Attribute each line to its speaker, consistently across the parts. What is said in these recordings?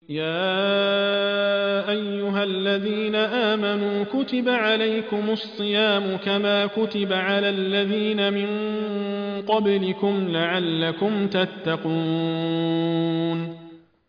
Speaker 1: يا أيها الذين آمنوا كتب عليكم الصيام كما كتب على الذين من قبلكم لعلكم تتقون.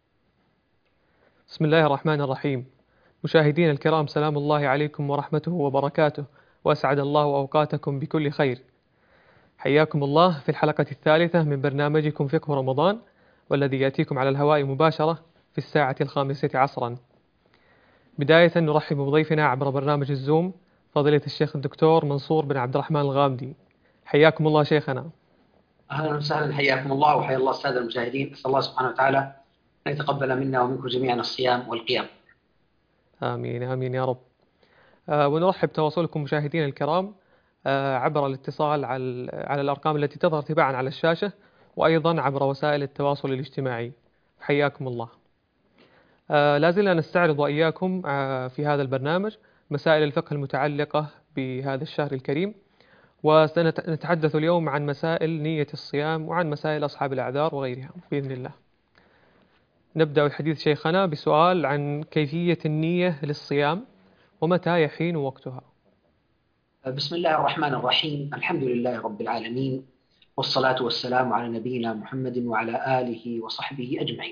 Speaker 2: بسم الله الرحمن الرحيم. مشاهدينا الكرام، سلام الله عليكم ورحمته وبركاته، وأسعد الله أوقاتكم بكل خير. حياكم الله في الحلقة الثالثة من برنامجكم فقه رمضان، والذي يأتيكم على الهواء مباشرة في الساعة 5 عصرا. بداية نرحب بضيفنا عبر برنامج الزوم، فضيلة الشيخ الدكتور منصور بن عبد الرحمن الغامدي. حياكم الله شيخنا.
Speaker 3: أهلا وسهلا، حياكم الله وحيا الله السادة المشاهدين. أسأل الله سبحانه وتعالى أن يتقبل منا ومنكم جميعا الصيام والقيام.
Speaker 2: آمين آمين يا رب. ونرحب تواصلكم مشاهدينا الكرام عبر الاتصال على الأرقام التي تظهر تباعا على الشاشة، وأيضا عبر وسائل التواصل الاجتماعي. حياكم الله. لا زلنا نستعرض وإياكم في هذا البرنامج مسائل الفقه المتعلقة بهذا الشهر الكريم، وسنتحدث اليوم عن مسائل نية الصيام وعن مسائل أصحاب الأعذار وغيرها بإذن الله. نبدأ الحديث شيخنا بسؤال عن كيفية النية للصيام ومتى يحين وقتها.
Speaker 3: بسم الله الرحمن الرحيم. الحمد لله رب العالمين، والصلاة والسلام على نبينا محمد وعلى آله وصحبه أجمعين.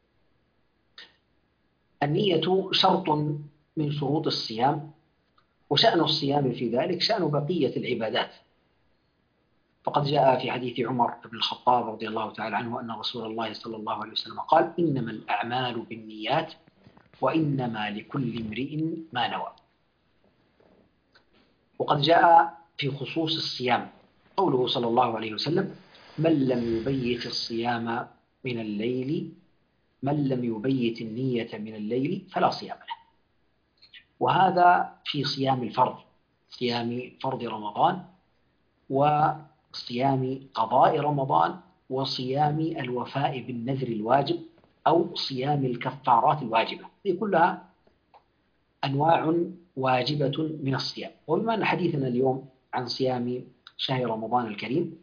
Speaker 3: النية شرط من شروط الصيام، وشأن الصيام في ذلك شأن بقية العبادات. فقد جاء في حديث عمر بن الخطاب رضي الله تعالى عنه أن رسول الله صلى الله عليه وسلم قال: إنما الأعمال بالنيات وإنما لكل امرئ ما نوى. وقد جاء في خصوص الصيام قوله صلى الله عليه وسلم: من لم يبيت الصيام من الليل، من لم يبيت النية من الليل فلا صيام له. وهذا في صيام الفرض، صيام فرض رمضان، وصيام قضاء رمضان، وصيام الوفاء بالنذر الواجب أو صيام الكفارات الواجبة. هي كلها أنواع واجبة من الصيام. وبما أن حديثنا اليوم عن صيام شهر رمضان الكريم،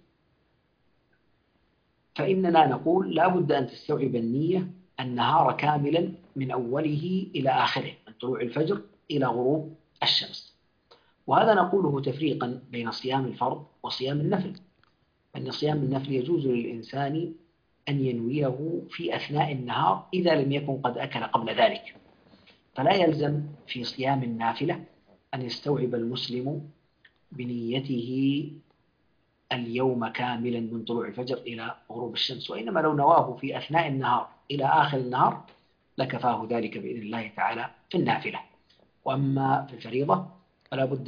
Speaker 3: فإننا نقول لا بد أن تستوعب النية النهار كاملا من أوله إلى آخره، من طلوع الفجر إلى غروب الشمس. وهذا نقوله تفريقا بين صيام الفرض وصيام النفل، أن صيام النفل يجوز للإنسان أن ينويه في أثناء النهار إذا لم يكن قد أكل قبل ذلك، فلا يلزم في صيام النافلة أن يستوعب المسلم بنيته اليوم كاملا من طلوع الفجر إلى غروب الشمس، وإنما لو نواه في أثناء النهار إلى آخر النهار لكفاه ذلك بإذن الله تعالى في النافلة. وأما في الفريضة فلا بد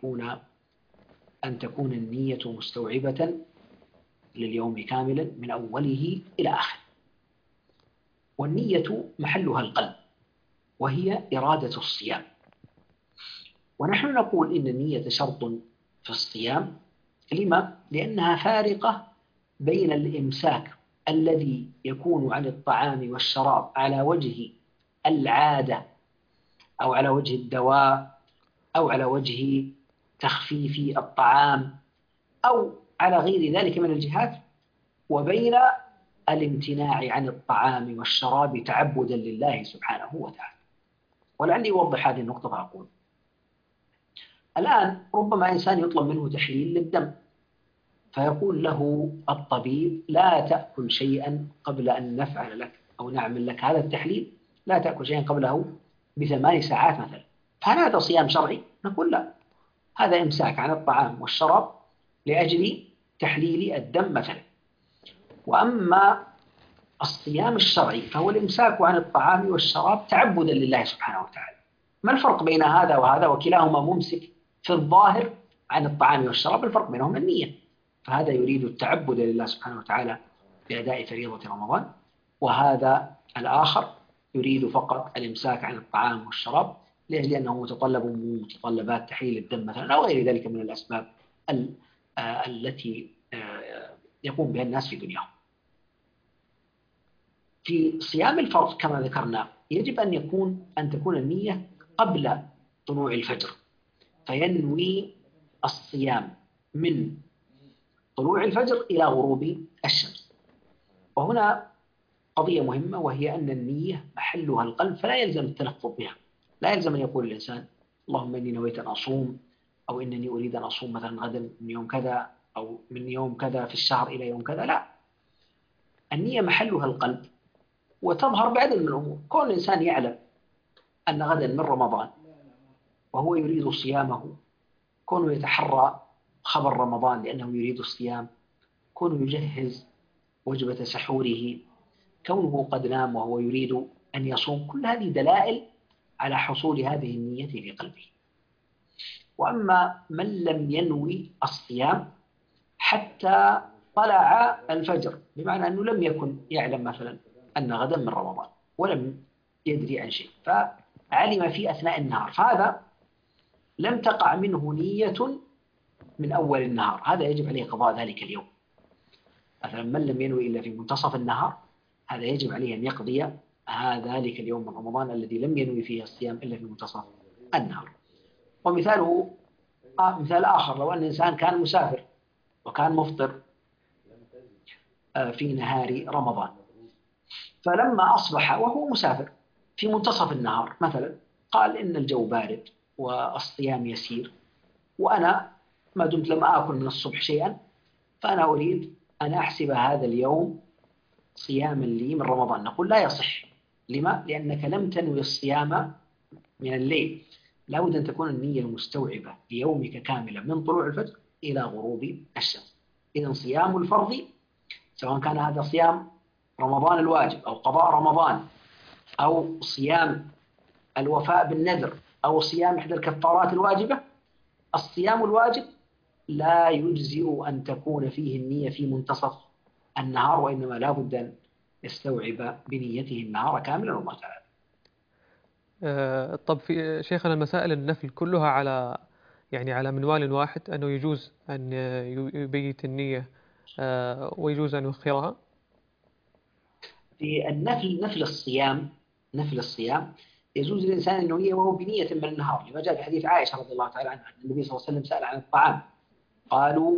Speaker 3: أن تكون النية مستوعبة لليوم كاملا من أوله إلى آخره. والنية محلها القلب، وهي إرادة الصيام. ونحن نقول إن النية شرط في الصيام. لما؟ لأنها فارقة بين الإمساك الذي يكون عن الطعام والشراب على وجه العادة أو على وجه الدواء أو على وجه تخفيف الطعام أو على غير ذلك من الجهات، وبين الامتناع عن الطعام والشراب تعبدا لله سبحانه وتعالى. ولعلي أوضح هذه النقطة فأقول: الآن ربما إنسان يطلب منه تحليل للدم، فيقول له الطبيب: لا تأكل شيئا قبل أن نفعل لك أو نعمل لك هذا التحليل، لا تأكل شيئا قبله ب8 ساعات مثلا. فهل هذا صيام شرعي؟ نقول لا، هذا إمساك عن الطعام والشراب لأجل تحليل الدم مثلا. وأما الصيام الشرعي فهو الإمساك عن الطعام والشراب تعبدا لله سبحانه وتعالى. ما الفرق بين هذا وهذا؟ وكلاهما ممسك في الظاهر عن الطعام والشراب، الفرق بينهم النية. فهذا يريد التعبد لله سبحانه وتعالى بأداء فريضة رمضان، وهذا الآخر يريد فقط الإمساك عن الطعام والشراب لأجل أنه متطلب من متطلبات تحليل الدم مثلا أو غير ذلك من الأسباب التي يقوم بها الناس في دنياهم. في صيام الفرض كما ذكرنا يجب أن تكون النية قبل طلوع الفجر، فينوي الصيام من طلوع الفجر إلى غروب الشمس. وهنا قضية مهمة، وهي أن النية محلها القلب، فلا يلزم التلفظ بها. لا يلزم أن يقول الإنسان اللهم إني نويت أن أصوم، أو إنني أريد أن أصوم مثلا غدا من يوم كذا، أو من يوم كذا في الشهر إلى يوم كذا. لا، النية محلها القلب، وتظهر بعدد من الأمور. كون الإنسان يعلم أن غدا من رمضان وهو يريد صيامه، كونه يتحرى خبر رمضان لأنه يريد الصيام، كونه يجهز وجبة سحوره، كونه قد نام وهو يريد أن يصوم، كل هذه دلائل على حصول هذه النية في قلبه. وأما من لم ينوي الصيام حتى طلع الفجر، بمعنى أنه لم يكن يعلم مثلا أن غدا من رمضان ولم يدري عن شيء، فعلم في أثناء النهار، فهذا لم تقع منه نية من أول النهار، هذا يجب عليه قضاء ذلك اليوم. مثلا من لم ينوي إلا في منتصف النهار، هذا يجب عليه أن يقضي ذلك اليوم من رمضان الذي لم ينوي فيه الصيام إلا في منتصف النهار. ومثاله مثال آخر، لو أن الإنسان كان مسافر وكان مفطر في نهار رمضان، فلما أصبح وهو مسافر في منتصف النهار مثلا قال إن الجو بارد والصيام يسير، وأنا ما دمت لم آكل من الصبح شيئا فأنا أريد أن أحسب هذا اليوم صياما لي من رمضان. نقول لا يصح. لما؟ لأنك لم تنوي الصيام من الليل، لا بد أن تكون النية المستوعبة ليومك كاملة من طلوع الفجر إلى غروب الشمس. إذن صيام الفرض، سواء كان هذا صيام رمضان الواجب أو قضاء رمضان أو صيام الوفاء بالنذر أو صيام إحدى الكفارات الواجبة، الصيام الواجب لا يجزئ أن تكون فيه النية في منتصف النهار، وإنما لا بد أن يستوعب بنيته النهار كاملا، والله تعالى.
Speaker 2: طب في شيخنا المسائل النفل كلها على يعني على منوال واحد، أنه يجوز أن يبيت النية ويجوز أن يؤخرها؟
Speaker 3: في النفل، نفل الصيام يجوز للإنسان أن ينويه وهو بنية من النهار، لما جاء في حديث عائشة رضي الله تعالى عنها أن النبي صلى الله عليه وسلم سأل عن الطعام، قالوا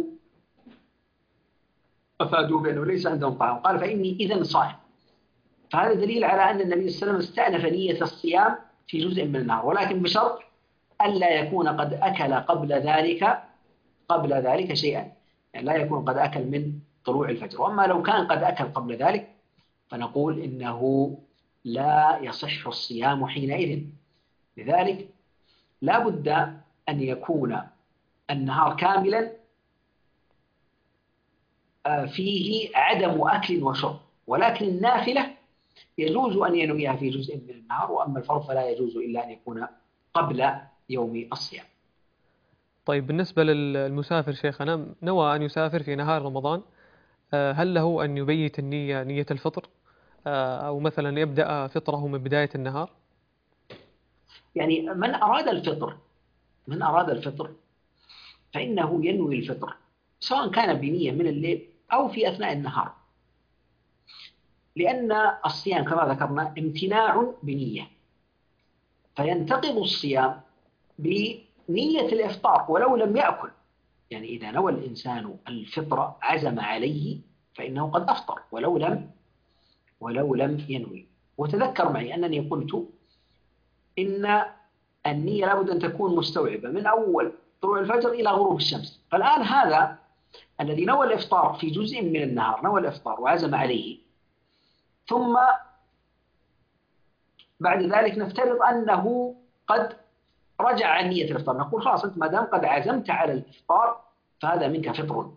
Speaker 3: أفادوا بأنه ليس عندهم طعام، قال فإني إذن صائم. فهذا دليل على أن النبي صلى الله عليه وسلم استأنف نية الصيام في جزء من النهار، ولكن بشرط ألا يكون قد أكل قبل ذلك شيئا، يعني لا يكون قد أكل من طلوع الفجر. وأما لو كان قد أكل قبل ذلك فنقول إنه لا يصح الصيام حينئذ. لذلك لا بد أن يكون النهار كاملا فيه عدم أكل وشرب، ولكن النافلة يجوز أن ينويها في جزء من النهار، وأما الفرض فلا يجوز إلا أن يكون قبل يوم الصيام.
Speaker 2: طيب بالنسبة للمسافر شيخنا، نوى أن يسافر في نهار رمضان، هل له أن يبيت النية نية الفطر، أو مثلا يبدأ فطره من بداية النهار؟
Speaker 3: يعني من أراد الفطر فإنه ينوي الفطر سواء كان بنية من الليل أو في أثناء النهار، لأن الصيام كما ذكرنا امتناع بنية، فينتقض الصيام بنية الإفطار ولو لم يأكل. يعني إذا نوى الإنسان الفطر عزم عليه فإنه قد أفطر ولو لم ينوي. وتذكر معي أنني قلت إن النية لابد أن تكون مستوعبة من أول طلوع الفجر إلى غروب الشمس. فالآن هذا الذي نوى الإفطار في جزء من النهار، نوى الإفطار وعزم عليه، ثم بعد ذلك نفترض أنه قد رجع عن نية الإفطار، نقول خلاص أنت ما دام قد عزمت على الإفطار فهذا منك فطر.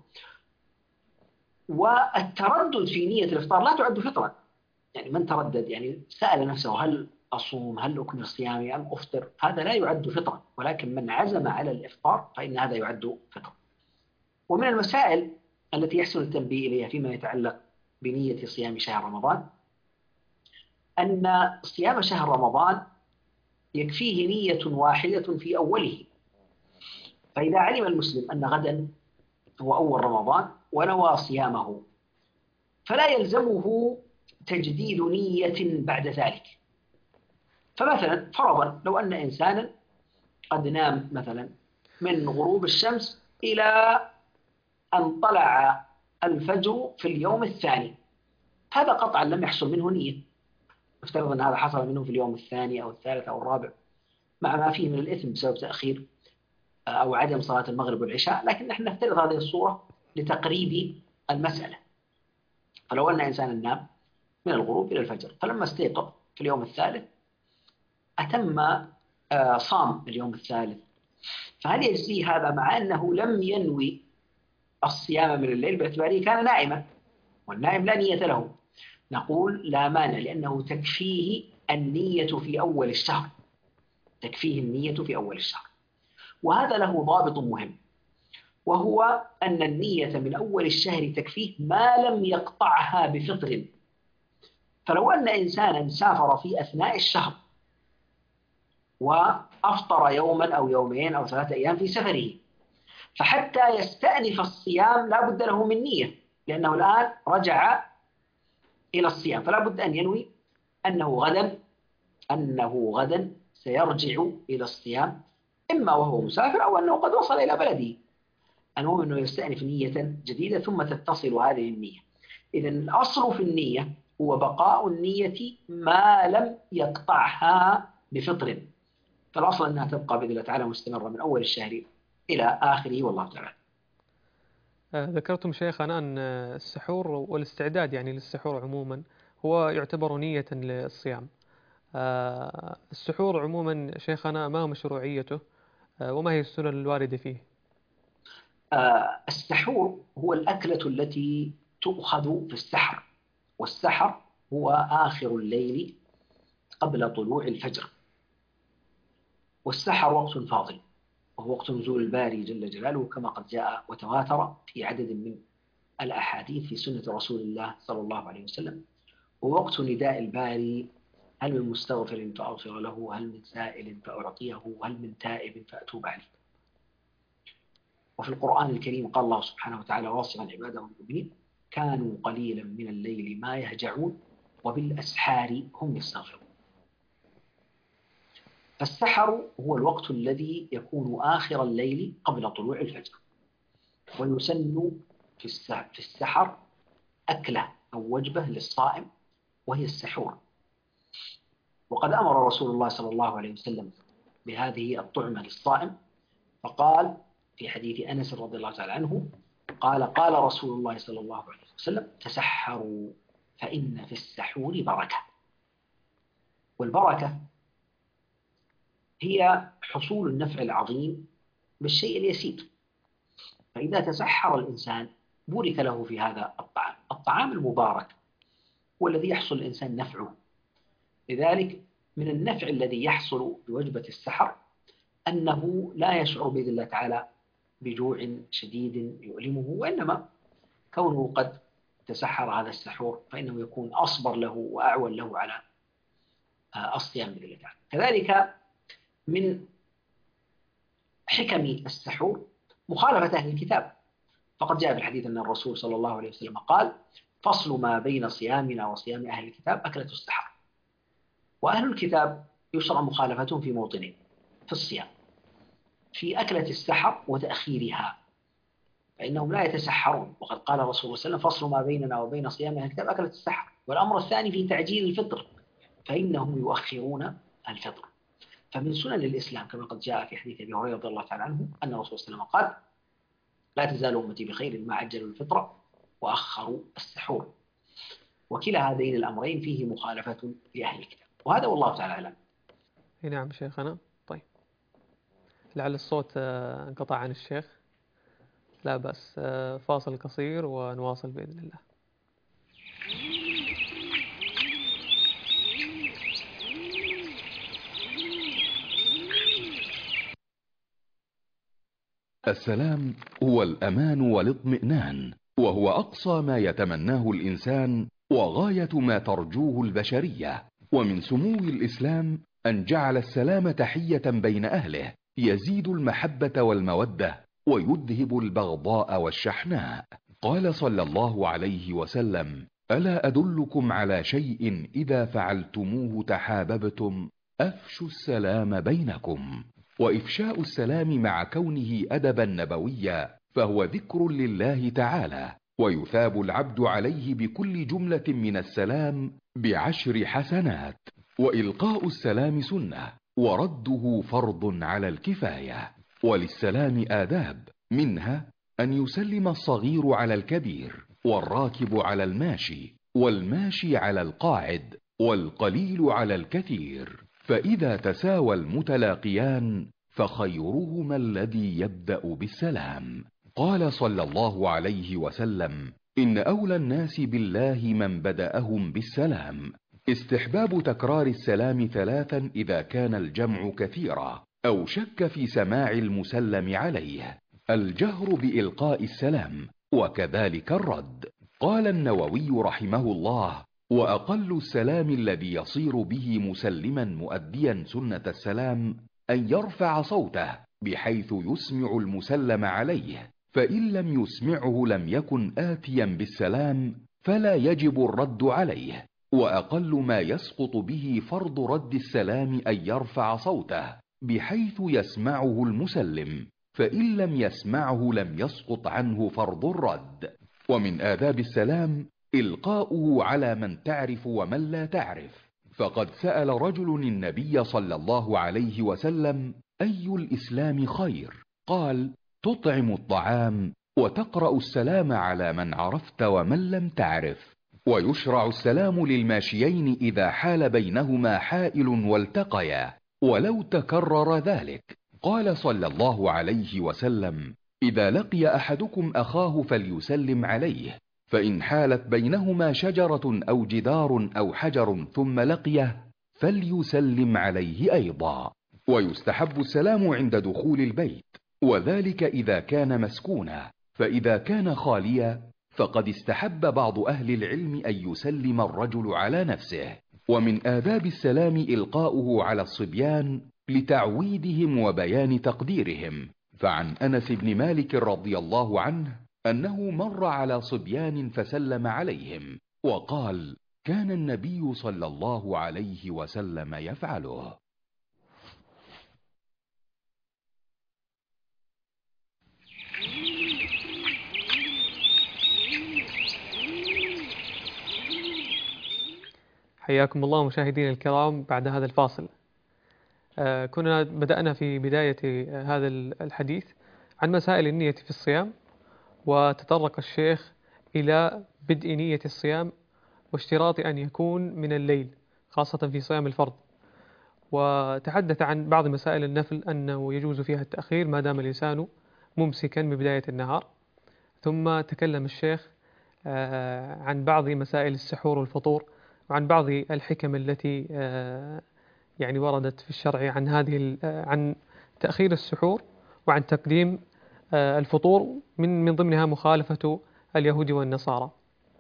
Speaker 3: والتردد في نية الإفطار لا تعد فطرا، يعني من تردد يعني سأل نفسه هل أصوم، هل أكمل صيامي أم أفطر، هذا لا يعد فطرا، ولكن من عزم على الإفطار فإن هذا يعد فطرا. ومن المسائل التي يحسن التنبيه إليها فيما يتعلق بنية صيام شهر رمضان أن صيام شهر رمضان يكفيه نية واحدة في أوله. فإذا علم المسلم أن غدا هو أول رمضان ونوى صيامه فلا يلزمه تجديد نية بعد ذلك. فمثلا فرضا لو أن إنسانا قد نام مثلا من غروب الشمس إلى أن طلع الفجر في اليوم الثاني، هذا قطعا لم يحصل منه نية. نفترض أن هذا حصل منه في اليوم الثاني أو الثالث أو الرابع، مع ما فيه من الإثم بسبب تأخير أو عدم صلاة المغرب والعشاء، لكن نحن نفترض هذه الصورة لتقريب المسألة. فلو أن إنسانا نام من الغروب إلى الفجر، فلما استيقظ في اليوم الثالث أتم صام اليوم الثالث، فهل يجزي هذا مع أنه لم ينوي الصيام من الليل باعتباره كان نائما، والنائم لا نية له؟ نقول لا مانع، لأنه تكفيه النية في أول الشهر، تكفيه النية في أول الشهر. وهذا له ضابط مهم، وهو أن النية من أول الشهر تكفيه ما لم يقطعها بفطر. فلو أن إنسانا سافر في أثناء الشهر وأفطر يوما أو يومين أو 3 أيام في سفره، فحتى يستأنف الصيام لا بد له من نية، لأنه الآن رجع إلى الصيام، فلا بد أن ينوي أنه غدا سيرجع إلى الصيام، إما وهو مسافر أو أنه قد وصل إلى بلده. المهم أنه يستأنف نية جديدة ثم تتصل هذه النية. إذن الأصل في النية هو بقاء النية ما لم يقطعها بفطر، فالأصل أنها تبقى بإذن الله تعالى مستمرة من أول الشهر إلى آخره، والله تعالى.
Speaker 2: ذكرتم شيخنا أن السحور والاستعداد يعني للسحور عموما هو يعتبر نية للصيام. السحور عموما شيخنا ما مشروعيته وما هي السنن الواردة فيه؟
Speaker 3: السحور هو الأكلة التي تؤخذ في السحر، والسحر هو آخر الليل قبل طلوع الفجر، والسحر وقت فاضل، وهو وقت نزول الباري جل جلاله كما قد جاء وتواتر في عدد من الأحاديث في سنة رسول الله صلى الله عليه وسلم. ووقت نداء الباري: هل من مستغفر فأغفر له، هل من سائل فأعطيه، هل من تائب فأتوب عليه. وفي القرآن الكريم قال الله سبحانه وتعالى واصفا عباده المؤمنين: كانوا قليلا من الليل ما يهجعون وبالأسحار هم يستغفرون. فالسحر هو الوقت الذي يكون آخر الليل قبل طلوع الفجر، ويسن في السحر أكلة أو وجبة للصائم وهي السحور. وقد أمر رسول الله صلى الله عليه وسلم بهذه الطعمة للصائم، فقال في حديث أنس رضي الله تعالى عنه قال رسول الله صلى الله عليه وسلم: تسحروا فإن في السحور بركة. والبركة هي حصول النفع العظيم بالشيء اليسير، فإذا تسحر الإنسان بورك له في هذا الطعام المبارك والذي يحصل الإنسان نفعه. لذلك من النفع الذي يحصل بوجبة السحر أنه لا يشعر بإذن الله تعالى بجوع شديد يؤلمه، وإنما كونه قد تسحر هذا السحور فإنه يكون أصبر له وأعون له على الصيام بإذن الله تعالى. كذلك من حكم السحور مخالفة أهل الكتاب، فقد جاء في الحديث أن الرسول صلى الله عليه وسلم قال: فصل ما بين صيامنا وصيام أهل الكتاب أكلة السحر. وأهل الكتاب يشرع مخالفتهم في موطنين في الصيام: في أكلة السحر وتأخيرها، فإنهم لا يتسحرون، وقد قال الرسول صلى الله عليه وسلم: فصل ما بيننا وبين صيام أهل الكتاب أكلة السحر. والأمر الثاني في تعجيل الفطر، فإنهم يؤخرون الفطر. فمن سنن الإسلام كما قد جاء في حديث أبي هريرة رضي الله تعالى عنه أن الرسول صلى الله عليه وسلم قال: لا تزال أمتي بخير ما عجلوا الفطر وأخروا السحور. وكلا هذين الأمرين فيه مخالفة لأهل الكتاب، وهذا والله تعالى أعلم.
Speaker 2: نعم شيخنا. طيب لعل الصوت انقطع عن الشيخ، لا بأس، فاصل قصير ونواصل بإذن الله.
Speaker 4: السلام هو الأمان والاطمئنان، وهو أقصى ما يتمناه الإنسان وغاية ما ترجوه البشرية. ومن سمو الإسلام أن جعل السلام تحية بين أهله يزيد المحبة والمودة ويذهب البغضاء والشحناء. قال صلى الله عليه وسلم: ألا أدلكم على شيء إذا فعلتموه تحاببتم؟ أفشوا السلام بينكم. وإفشاء السلام مع كونه أدبا نبويا فهو ذكر لله تعالى، ويثاب العبد عليه بكل جملة من السلام ب10 حسنات. وإلقاء السلام سنة، ورده فرض على الكفاية. وللسلام آداب، منها أن يسلم الصغير على الكبير، والراكب على الماشي، والماشي على القاعد، والقليل على الكثير. فإذا تساوى المتلاقيان فخيرهما الذي يبدأ بالسلام. قال صلى الله عليه وسلم: إن أولى الناس بالله من بدأهم بالسلام. استحباب تكرار السلام 3 إذا كان الجمع كثيرا أو شك في سماع المسلم عليه. الجهر بإلقاء السلام، وكذلك الرد. قال النووي رحمه الله: وأقل السلام الذي يصير به مسلما مؤديا سنة السلام أن يرفع صوته بحيث يسمع المسلم عليه، فإن لم يسمعه لم يكن آتيا بالسلام فلا يجب الرد عليه. وأقل ما يسقط به فرض رد السلام أن يرفع صوته بحيث يسمعه المسلم، فإن لم يسمعه لم يسقط عنه فرض الرد. ومن آداب السلام إلقاؤه على من تعرف ومن لا تعرف. فقد سأل رجل النبي صلى الله عليه وسلم: أي الإسلام خير؟ قال: تطعم الطعام وتقرأ السلام على من عرفت ومن لم تعرف. ويشرع السلام للماشيين إذا حال بينهما حائل والتقيا، ولو تكرر ذلك. قال صلى الله عليه وسلم: إذا لقي أحدكم أخاه فليسلم عليه، فإن حالت بينهما شجرة أو جدار أو حجر ثم لقيه فليسلم عليه أيضا. ويستحب السلام عند دخول البيت، وذلك إذا كان مسكونا. فإذا كان خاليا فقد استحب بعض أهل العلم أن يسلم الرجل على نفسه. ومن آداب السلام إلقاؤه على الصبيان لتعويدهم وبيان تقديرهم. فعن أنس بن مالك رضي الله عنه أنه مر على صبيان فسلم عليهم وقال: كان النبي صلى الله عليه وسلم يفعله.
Speaker 2: حياكم الله مشاهدينا الكرام. بعد هذا الفاصل كنا بدأنا في بداية هذا الحديث عن مسائل النية في الصيام، وتطرق الشيخ إلى بدء نية الصيام واشتراط أن يكون من الليل خاصة في صيام الفرض، وتحدث عن بعض مسائل النفل أنه يجوز فيها التأخير ما دام الإنسان ممسكا من بداية النهار. ثم تكلم الشيخ عن بعض مسائل السحور والفطور، وعن بعض الحكم التي يعني وردت في الشرع عن عن تأخير السحور وعن تقديم الفطور، من ضمنها مخالفة اليهود والنصارى.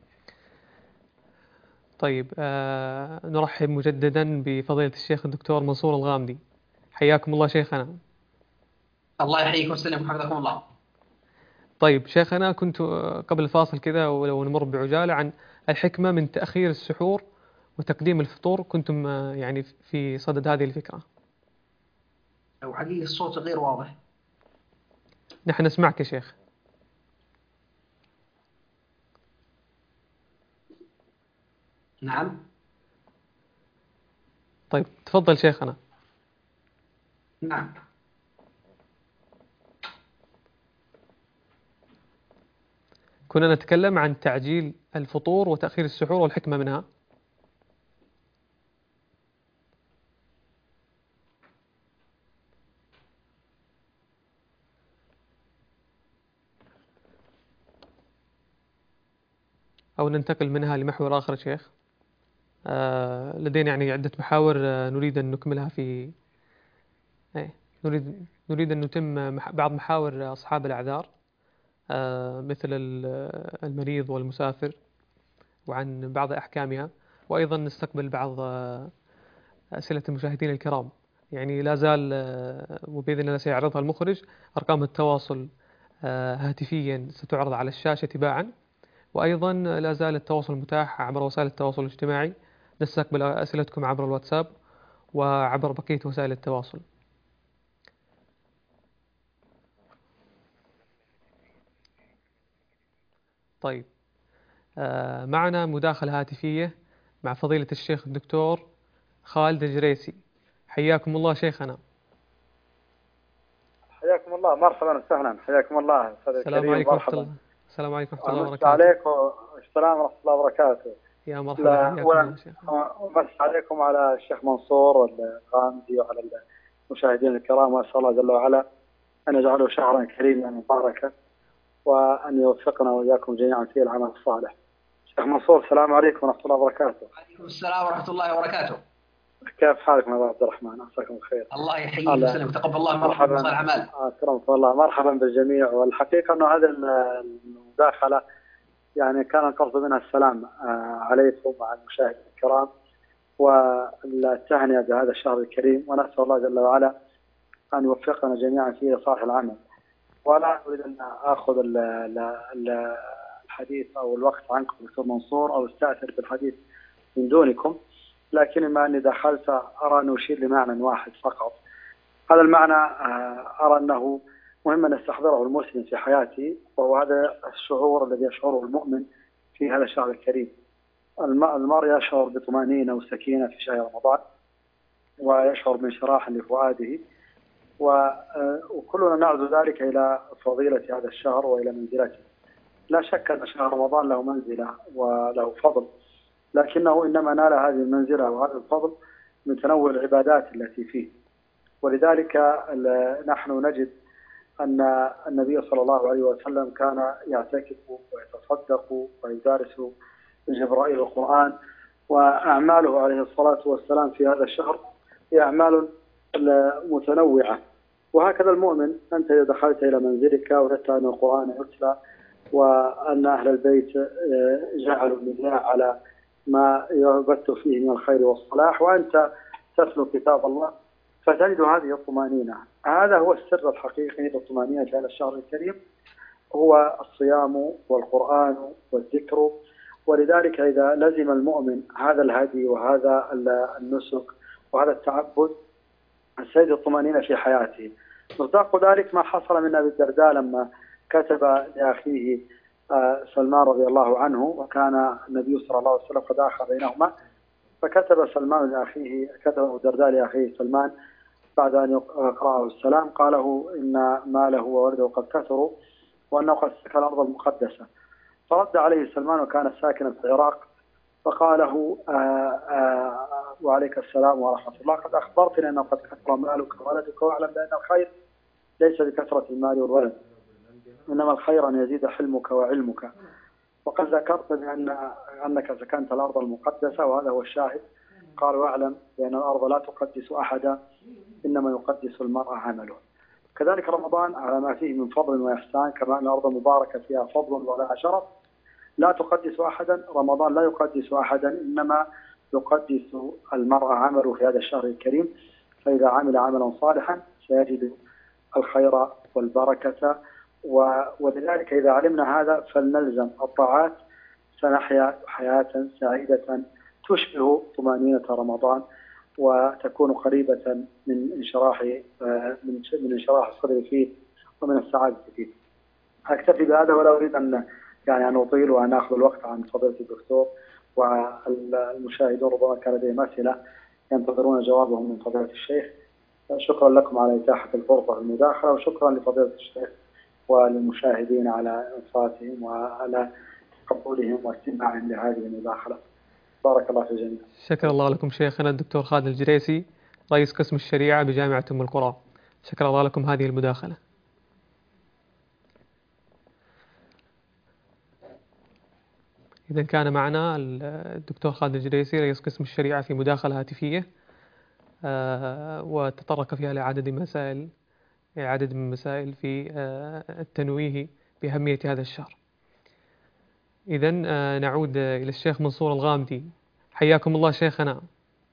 Speaker 2: طيب، نرحب مجددا بفضيلة الشيخ الدكتور منصور الغامدي. حياكم الله شيخنا.
Speaker 3: الله يحييكم ويسلمكم، حفظكم الله.
Speaker 2: طيب شيخنا، كنت قبل الفاصل كذا ولو نمر بعجالة عن الحكمة من تأخير السحور وتقديم الفطور، كنتم يعني في صدد هذه الفكرة.
Speaker 3: لو حقيقي الصوت غير واضح.
Speaker 2: نحن نسمعك يا شيخ.
Speaker 3: نعم.
Speaker 2: طيب تفضل شيخنا.
Speaker 3: نعم.
Speaker 2: كنا نتكلم عن تعجيل الفطور وتأخير السحور والحكمة منها. أو ننتقل منها لمحور آخر شيخ. لدينا يعني عدة محاور نريد أن نكملها في نريد أن نتم بعض محاور أصحاب الأعذار، مثل المريض والمسافر، وعن بعض أحكامها، وأيضا نستقبل بعض أسئلة المشاهدين الكرام. يعني لا زال وبإذن الله سيعرضها المخرج أرقام التواصل هاتفيا ستعرض على الشاشة تباعا، وأيضا لا زال التواصل متاح عبر وسائل التواصل الاجتماعي. نستقبل أسئلتكم عبر الواتساب وعبر بقية وسائل التواصل. طيب، معنا مداخلة هاتفية مع فضيلة الشيخ الدكتور خالد الجريسي. حياكم الله شيخنا.
Speaker 5: حياكم الله، مرحبا وسهلا، حياكم الله أستاذ
Speaker 2: السلام
Speaker 5: الكريم،
Speaker 2: عليكم ورحمة
Speaker 5: مرحبا.
Speaker 2: الله. السلام عليكم ورحمة الله
Speaker 5: أمس
Speaker 2: وبركاته.
Speaker 5: عليكم السلام ورحمة الله وبركاته.
Speaker 2: يا مرحبا، حياكم الله شيخ.
Speaker 5: أمس عليكم على الشيخ منصور الغامدي وعلى المشاهدين الكرام، وأسأل الله جل وعلا أن يجعله شهرا كريما مباركا، وأن يوفقنا وإياكم جميعا في العمل الصالح. شيخ منصور، السلام عليكم ورحمة الله وبركاته.
Speaker 3: وعليكم السلام ورحمة الله وبركاته.
Speaker 5: كيف حالكم يا أبو عبد الرحمن؟ عساكم بخير.
Speaker 3: الله يحييك ويسلمك، تقبل الله مرحبا صالح الأعمال.
Speaker 5: أكرمكم الله، مرحبا بالجميع. والحقيقة أنه هذه المداخلة يعني كان القصد منها السلام عليكم وعلى المشاهدين الكرام، والتهنئة بهذا الشهر الكريم، ونسأل الله جل وعلا أن يوفقنا جميعا فيه لصالح العمل. ولا أريد أن آخذ الحديث أو الوقت عنكم دكتور منصور، أو استأثر بالحديث من دونكم، لكن ما أني دخلت أرى أن أشير لمعنى واحد فقط. هذا المعنى أرى أنه مهم أن يستحضره المسلم في حياته، وهو هذا الشعور الذي يشعره المؤمن في هذا الشهر الكريم. المرء يشعر بطمأنينة وسكينة في شهر رمضان، ويشعر بانشراح لفؤاده، وكلنا نعزو ذلك إلى فضيلة هذا الشهر وإلى منزلته. لا شك أن شهر رمضان له منزلة وله فضل، لكنه إنما نال هذه المنزلة وهذا الفضل من تنوع العبادات التي فيه. ولذلك نحن نجد أن النبي صلى الله عليه وسلم كان يعتكف ويتصدق ويدارس جبرائيل القرآن، وأعماله عليه الصلاة والسلام في هذا الشهر هي أعمال متنوعة. وهكذا المؤمن، أنت إذا دخلت إلى منزلك وجدت أن القرآن يتلى، وأن أهل البيت جعلوا النداء على ما يبث فيه من الخير والصلاح، وأنت تتلو كتاب الله، فتجد هذه الطمأنينة. هذا هو السر الحقيقي للطمأنينة في هذا الشهر الكريم، هو الصيام والقرآن والذكر. ولذلك إذا لزم المؤمن هذا الهدي وهذا النسك وهذا التعبد، سيجد الطمأنينة في حياته. مصداق ذلك ما حصل من أبي الدرداء لما كتب لأخيه سلمان رضي الله عنه، وكان النبي صلى الله عليه وسلم قد آخى بينهما، فكتب سلمان لأخيه، كتب أبو الدرداء لأخيه سلمان بعد أن يقرأه السلام، قال له إن ماله وولده قد كثروا، وأنه قد سكن الأرض المقدسة. فرد عليه سلمان، وكان ساكنا في العراق، فقال له وعليك السلام ورحمة الله، قد أخبرتني أنه قد كثر مالك وولدك، واعلم بأن الخير ليس بكثرة المال والولد، إنما الخير أن يزيد حلمك وعلمك. وقد ذكرت أنك سكنت الأرض المقدسة، وهذا هو الشاهد. قال واعلم بأن الأرض لا تقدس أحدا، إنما يقدس المرء عمله. كذلك رمضان على ما فيه من فضل وإحسان، كما أن الأرض مباركة فيها فضل ولها شرف، لا تقدس أحدا. رمضان لا يقدس أحدا، إنما يقدس المرء عمله في هذا الشهر الكريم. فإذا عمل عملا صالحا سيجد الخير والبركة. ولذلك إذا علمنا هذا فلنلزم الطاعات، سنحيا حياة سعيدة تشبه طمأنينة رمضان، وتكون قريبة من انشراح الصدر فيه ومن السعادة فيه. أكتفي بهذا، ولا أريد أن أطيل وأن أخذ الوقت عن فضيلة الدكتور، والمشاهدون ربما كان لديهم أسئلة ينتظرون جوابهم من فضيلة الشيخ. شكرا لكم على إتاحة الفرصة في المداخلة، وشكرا لفضيلة الشيخ وللمشاهدين على إنصاتهم وعلى قبولهم واستماعهم لهذه المداخلة. بارك الله في الجميع.
Speaker 2: شكر الله لكم شيخنا الدكتور خالد الجريسي، رئيس قسم الشريعة بجامعة أم القرى. شكر الله لكم هذه المداخلة. إذا كان معنا الدكتور خالد الجريسي رئيس قسم الشريعة في مداخلة هاتفية، وتطرق فيها لعدد من المسائل في التنويه بأهمية هذا الشهر. إذا نعود إلى الشيخ منصور الغامدي. حياكم الله شيخنا.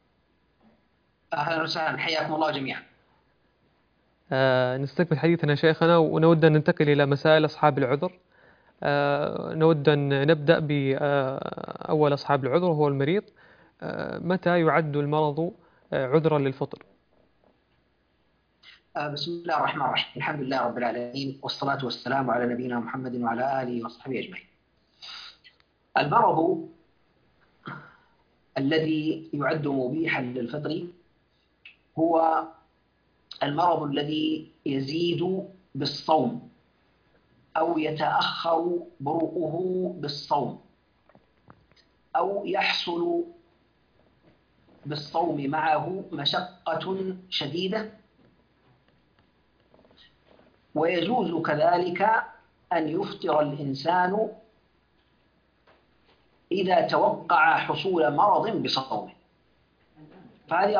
Speaker 3: أهلا وسهلا، حياكم الله جميعا.
Speaker 2: نستكمل حديثنا شيخنا، ونود أن ننتقل إلى مسائل أصحاب العذر. نود أن نبدأ بأول أصحاب العذر وهو المريض. متى يعد المرض عذرا للفطر؟
Speaker 3: بسم الله الرحمن الرحيم، الحمد لله رب العالمين، والصلاة والسلام على نبينا محمد وعلى آله وصحبه أجمعين. المرض الذي يعد مبيحا للفطر هو المرض الذي يزيد بالصوم أو يتأخر برؤه بالصوم أو يحصل بالصوم معه مشقة شديدة، ويجوز كذلك أن يفطر الإنسان إذا توقع حصول مرض بصومه. فهذه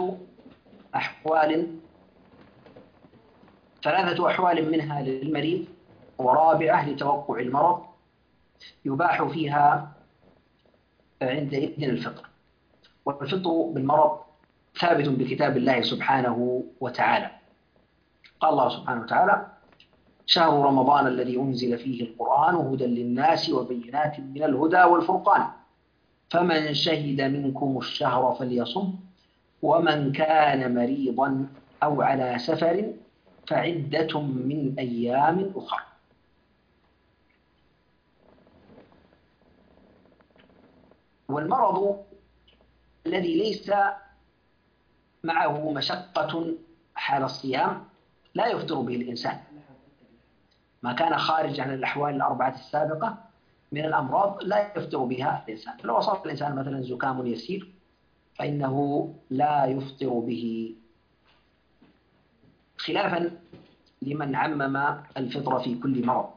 Speaker 3: ثلاثة أحوال منها للمريض، ورابعة لتوقع المرض يباح فيها عند إذن الفطر. والفطر بالمرض ثابت بكتاب الله سبحانه وتعالى. قال الله سبحانه وتعالى: شهر رمضان الذي أنزل فيه القرآن هدى للناس وبينات من الهدى والفرقان فمن شهد منكم الشهر فليصم ومن كان مريضا أو على سفر فعدة من أيام أخرى. والمرض الذي ليس معه مشقة حال الصيام لا يفطر به الإنسان، ما كان خارج عن الأحوال الأربعة السابقة من الأمراض لا يفطر بها الإنسان. فلو أصاب الإنسان مثلا زكام يسير فإنه لا يفطر به، خلافا لمن عمم الفطر في كل مرض.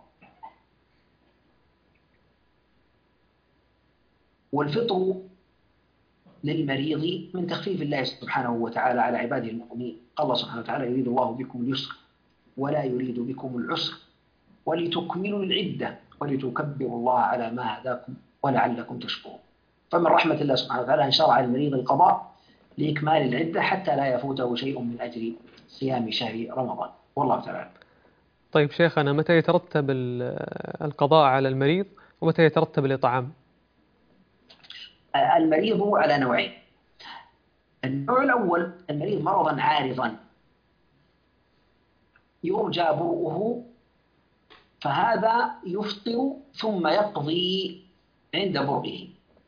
Speaker 3: والفطر للمريض من تخفيف الله سبحانه وتعالى على عباده المؤمنين. قال الله سبحانه وتعالى: يريد الله بكم اليسر ولا يريد بكم العسر ولتكملوا العدة ولتكبروا الله على ما هداكم ولعلكم تشكرون. فمن رحمة الله سبحانه وتعالى أن شرع للمريض القضاء لإكمال العدة حتى لا يفوته شيء من أجل صيام شهر رمضان، والله تعالى.
Speaker 2: طيب شيخنا، متى يترتب القضاء على المريض ومتى يترتب الإطعام؟
Speaker 3: المريض على نوعين. النوع الأول المريض مرضا عارضا يرجى برؤه، فهذا يفطر ثم يقضي عند برئه،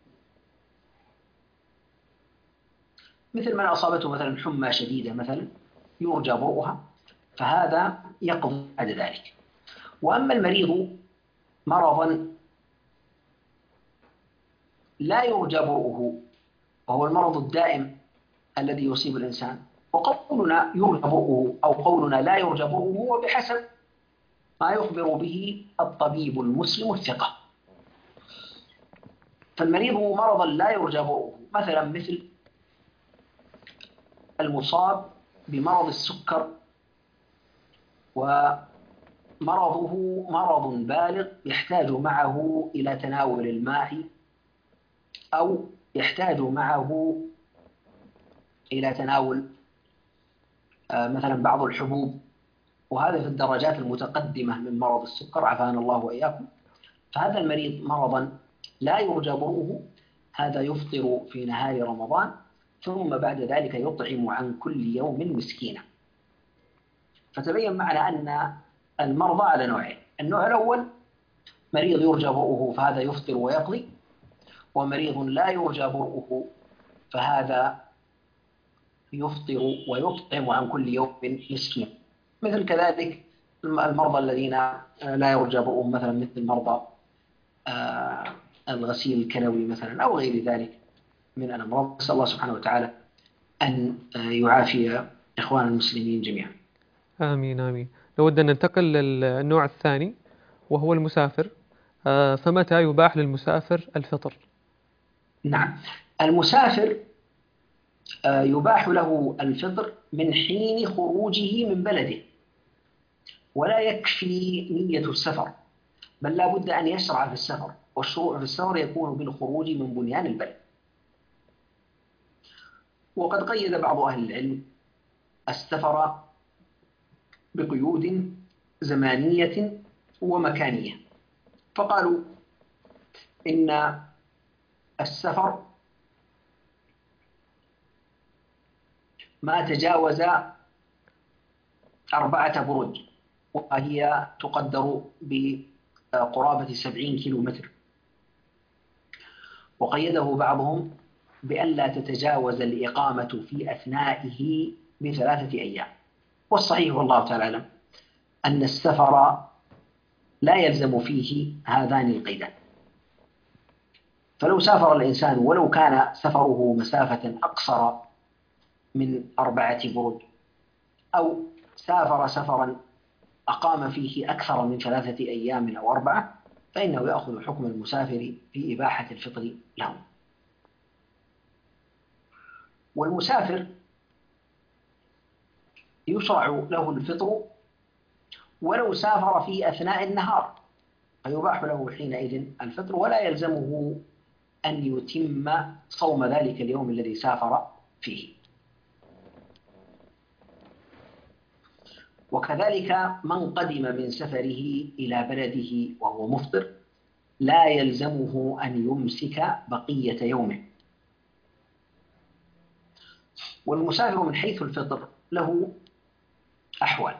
Speaker 3: مثل من أصابته مثلا حمى شديدة مثلا يرجى برؤها، فهذا يقضي بعد ذلك. وأما المريض مرضا لا يرجى برؤه وهو المرض الدائم الذي يصيب الإنسان، وقولنا يرجى برؤه أو قولنا لا يرجى برؤه هو بحسب ما يخبر به الطبيب المسلم الثقة. فالمريض مرضا لا يرجى برؤه مثلا مثل المصاب بمرض السكر، ومرضه مرض بالغ يحتاج معه إلى تناول الماء أو يحتاج معه إلى تناول مثلا بعض الحبوب، وهذا في الدرجات المتقدمة من مرض السكر عافانا الله وإياكم. فهذا المريض مرضا لا يرجى برؤه، هذا يفطر في نهار رمضان ثم بعد ذلك يطعم عن كل يوم مسكينا. فتبين معنا أن المرضى على نوعين: النوع الأول مريض يرجى برؤه فهذا يفطر ويقضي، ومريض لا يرجى برؤه فهذا يفطر ويطعم عن كل يوم مسكين. مثل كذلك المرضى الذين لا يرجى برؤهم مثلا مثل مرضى الغسيل الكلوي مثلا أو غير ذلك من الأمراض. نسأل الله سبحانه وتعالى أن يعافي إخوان المسلمين جميعا.
Speaker 2: آمين آمين. نود أن ننتقل للنوع الثاني وهو المسافر، فمتى يباح للمسافر الفطر؟
Speaker 3: نعم، المسافر يباح له الفطر من حين خروجه من بلده، ولا يكفي نية السفر، بل لا بد أن يشرع في السفر، والشروع في السفر يكون بالخروج من بنيان البلد. وقد قيد بعض أهل العلم السفر بقيود زمانية ومكانية، فقالوا إن السفر ما تجاوز 4 برج، وهي تقدر بقرابة 70 كيلومتر، وقيده بعضهم بأن لا تتجاوز الإقامة في أثنائه ب3 أيام. والصحيح والله تعالى أعلم أن السفر لا يلزم فيه هذان القيدان. فلو سافر الإنسان ولو كان سفره مسافة أقصر من 4 برود، أو سافر سفرا أقام فيه أكثر من 3 أيام أو 4، فإنه يأخذ حكم المسافر في إباحة الفطر له. والمسافر يشرع له الفطر ولو سافر في أثناء النهار، فيباح له حينئذ الفطر ولا يلزمه أن يتم صوم ذلك اليوم الذي سافر فيه. وكذلك من قدم من سفره إلى بلده وهو مفطر لا يلزمه أن يمسك بقية يومه. والمسافر من حيث الفطر له أحوال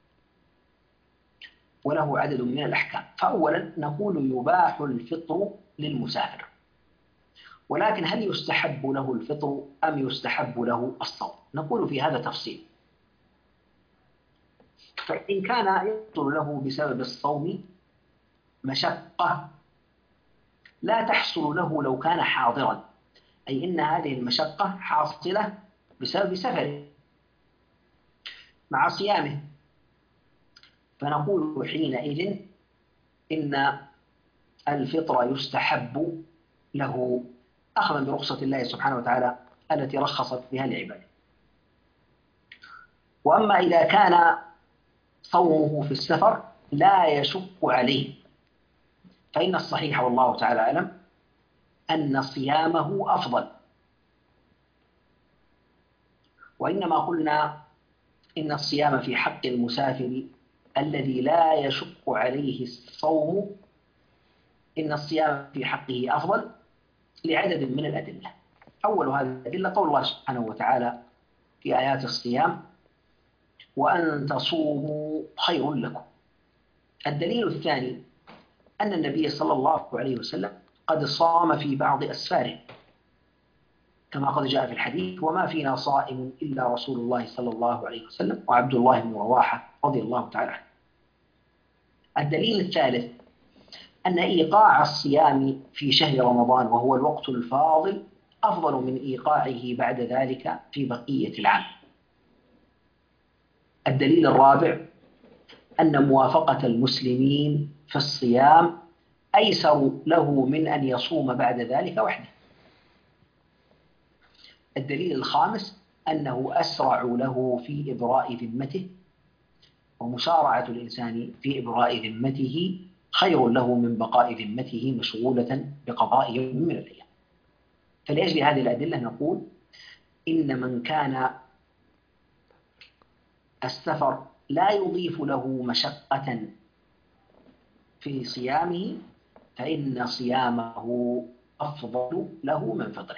Speaker 3: وله عدد من الأحكام. فأولا نقول يباح الفطر للمسافر، ولكن هل يستحب له الفطر أم يستحب له الصوم؟ نقول في هذا تفصيل. فإن كان يحصل له بسبب الصوم مشقة لا تحصل له لو كان حاضرا، أي إن هذه المشقة حاصلة بسبب سفره مع صيامه، فنقول حينئذ إن الفطر يستحب له أخذا برخصة الله سبحانه وتعالى التي رخصت بها لعباده. وأما إذا كان صومه في السفر لا يشق عليه، فإن الصحيح والله تعالى أعلم أن صيامه أفضل. وإنما قلنا إن الصيام في حق المسافر الذي لا يشق عليه الصوم، إن الصيام في حقه أفضل لعدد من الأدلة. أول هذه الأدلة قول الله سبحانه وتعالى في آيات الصيام: وأن تصوموا خير لكم. الدليل الثاني أن النبي صلى الله عليه وسلم قد صام في بعض أسفاره، كما قد جاء في الحديث: وما فينا صائم إلا رسول الله صلى الله عليه وسلم وعبد الله بن رواحة رضي الله تعالى عنه. الدليل الثالث أن إيقاع الصيام في شهر رمضان وهو الوقت الفاضل أفضل من إيقاعه بعد ذلك في بقية العام. الدليل الرابع أن موافقة المسلمين في الصيام أيسر له من أن يصوم بعد ذلك وحده. الدليل الخامس أنه أسرع له في إبراء ذمته، ومسارعة الإنسان في إبراء ذمته خير له من بقاء ذمته مشغولة بقضاء يوم من الأيام. فلأجل هذه الأدلة نقول إن من كان السفر لا يضيف له مشقة في صيامه فإن صيامه أفضل له من فطره،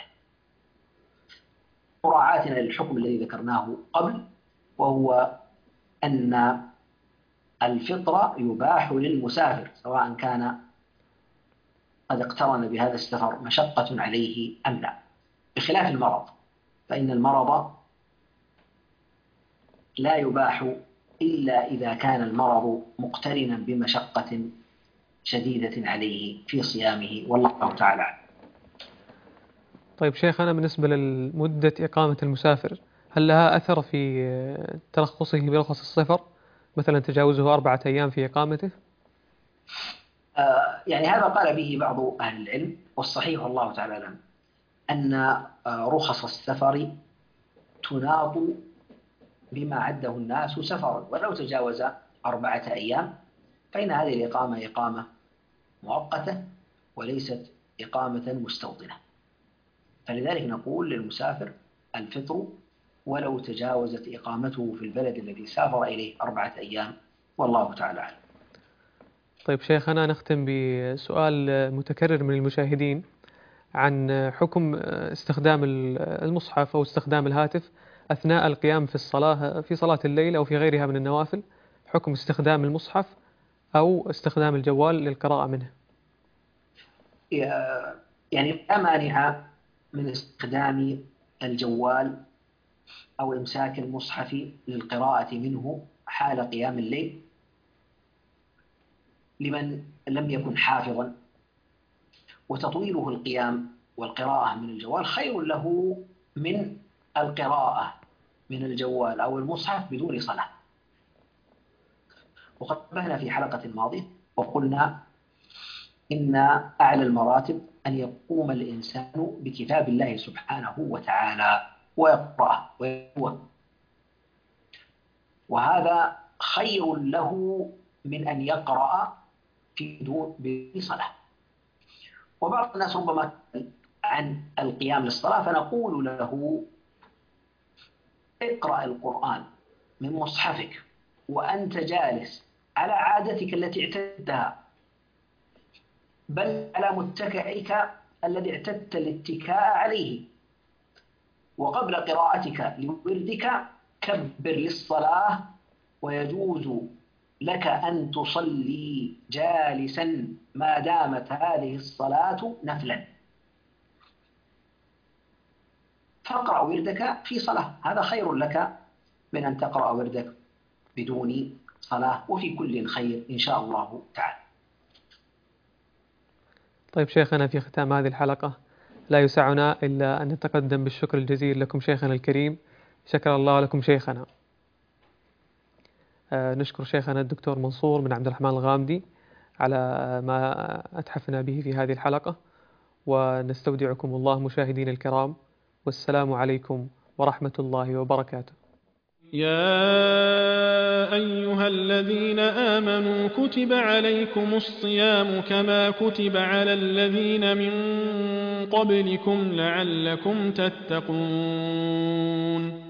Speaker 3: مراعاة للحكم الذي ذكرناه قبل، وهو أن الفطر يباح للمسافر سواء كان قد اقترن بهذا السفر مشقة عليه أم لا، بخلاف المرض، فإن المرض لا يباح إلا إذا كان المرض مقترنا بمشقة شديدة عليه في صيامه، والله تعالى أعلم.
Speaker 2: طيب شيخنا، بالنسبة لمدة إقامة المسافر هل لها أثر في ترخصه برخص السفر، مثلا تجاوزه 4 أيام في إقامته؟
Speaker 3: يعني هذا قال به بعض أهل العلم، والصحيح والله تعالى أعلم أن رخص السفر تناط بما عده الناس سفرا، ولو تجاوز 4 أيام فإن هذه الإقامة إقامة مؤقتة وليست إقامة مستوطنة. فلذلك نقول للمسافر الفطر ولو تجاوزت إقامته في البلد الذي سافر إليه 4 أيام، والله تعالى أعلم.
Speaker 2: طيب شيخنا، نختم بسؤال متكرر من المشاهدين عن حكم استخدام المصحف أو استخدام الهاتف أثناء القيام في الصلاة، في صلاة الليل أو في غيرها من النوافل، حكم استخدام المصحف أو استخدام الجوال للقراءة منه.
Speaker 3: يعني لا مانع من استخدام الجوال أو إمساك المصحف للقراءة منه حال قيام الليل لمن لم يكن حافظا، وتطويله القيام والقراءة من الجوال خير له من القراءة من الجوال أو المصحف بدون صلاة. وقد نبهنا في حلقة ماضية وقلنا إن أعلى المراتب أن يقوم الإنسان بكتاب الله سبحانه وتعالى ويقرأه ويتلوه، وهذا خير له من أن يقرأ بدون صلاة. وبعض الناس ربما عن القيام للصلاة فنقول له اقرأ القرآن من مصحفك وأنت جالس على عادتك التي اعتدتها، بل على متكئك الذي اعتدت الاتكاء عليه، وقبل قراءتك لوردك كبر للصلاة، ويجوز لك أن تصلي جالسا ما دامت هذه الصلاة نفلا، فاقرأ وردك في صلاة، هذا خير لك من أن تقرأ وردك بدون صلاة، وفي كل خير إن شاء الله تعالى.
Speaker 2: طيب شيخنا، في ختام هذه الحلقة لا يسعنا إلا أن نتقدم بالشكر الجزيل لكم شيخنا الكريم. شكر الله لكم شيخنا. نشكر شيخنا الدكتور منصور بن عبد الرحمن الغامدي على ما أتحفنا به في هذه الحلقة، ونستودعكم الله مشاهدين الكرام، والسلام عليكم ورحمة الله وبركاته.
Speaker 1: يا أيها الذين آمنوا كتب عليكم الصيام كما كتب على الذين من قبلكم لعلكم تتقون.